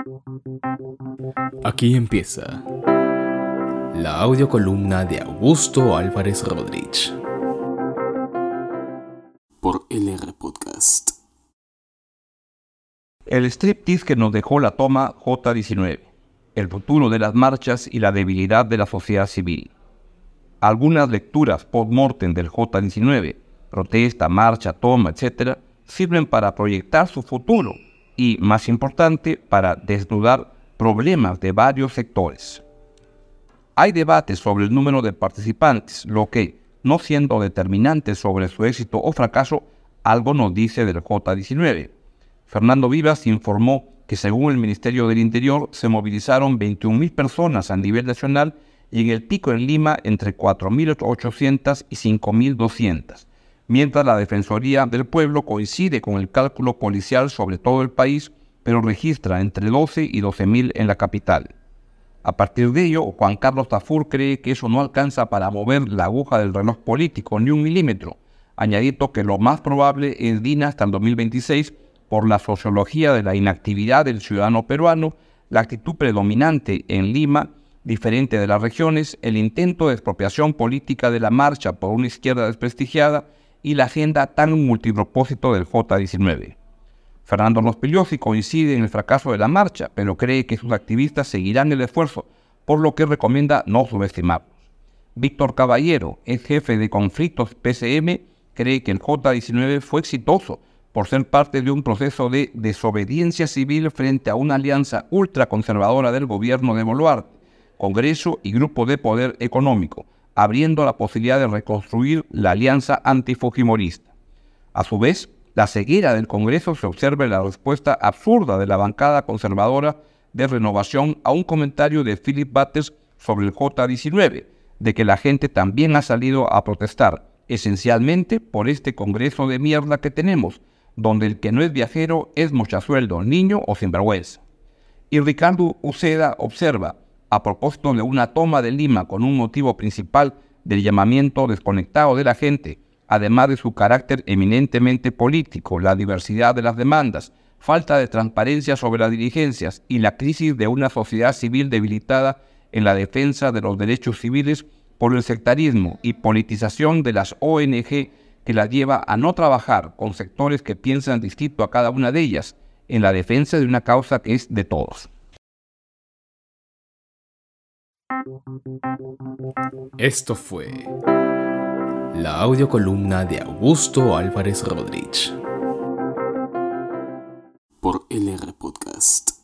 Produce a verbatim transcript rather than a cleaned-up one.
Aquí empieza la audiocolumna de Augusto Álvarez Rodríguez por L R Podcast. El striptease que nos dejó la toma J diecinueve, el futuro de las marchas y la debilidad de la sociedad civil. Algunas lecturas post-mortem del J diecinueve, protesta, marcha, toma, etcétera, sirven para proyectar su futuro y, más importante, para desnudar problemas de varios sectores. Hay debates sobre el número de participantes, lo que, no siendo determinante sobre su éxito o fracaso, algo nos dice del J diecinueve. Fernando Vivas informó que según el Ministerio del Interior se movilizaron veintiún mil personas a nivel nacional y en el pico en Lima entre cuatro mil ochocientas y cinco mil doscientas, mientras la Defensoría del Pueblo coincide con el cálculo policial sobre todo el país, pero registra entre doce y doce mil en la capital. A partir de ello, Juan Carlos Tafur cree que eso no alcanza para mover la aguja del reloj político ni un milímetro, añadiendo que lo más probable es D I N A hasta el dos mil veintiséis por la sociología de la inactividad del ciudadano peruano, la actitud predominante en Lima, diferente de las regiones, el intento de expropiación política de la marcha por una izquierda desprestigiada y la agenda tan multipropósito del J diecinueve. Fernando Rospigliosi coincide en el fracaso de la marcha, pero cree que sus activistas seguirán el esfuerzo, por lo que recomienda no subestimarlos. Víctor Caballero, ex jefe de conflictos P C M, cree que el J diecinueve fue exitoso por ser parte de un proceso de desobediencia civil frente a una alianza ultraconservadora del gobierno de Boluarte, Congreso y Grupo de Poder Económico, abriendo la posibilidad de reconstruir la alianza antifujimorista. A su vez, la ceguera del Congreso se observa en la respuesta absurda de la bancada conservadora de Renovación a un comentario de Philip Batters sobre el J diecinueve, de que la gente también ha salido a protestar, esencialmente por este Congreso de mierda que tenemos, donde el que no es viajero es mochasueldo, niño o sinvergüenza. Y Ricardo Uceda observa, a propósito de una toma de Lima con un motivo principal del llamamiento desconectado de la gente, además de su carácter eminentemente político, la diversidad de las demandas, falta de transparencia sobre las dirigencias y la crisis de una sociedad civil debilitada en la defensa de los derechos civiles por el sectarismo y politización de las O N Ge que las lleva a no trabajar con sectores que piensan distinto a cada una de ellas en la defensa de una causa que es de todos. Esto fue la audiocolumna de Augusto Álvarez Rodríguez por L R Podcast.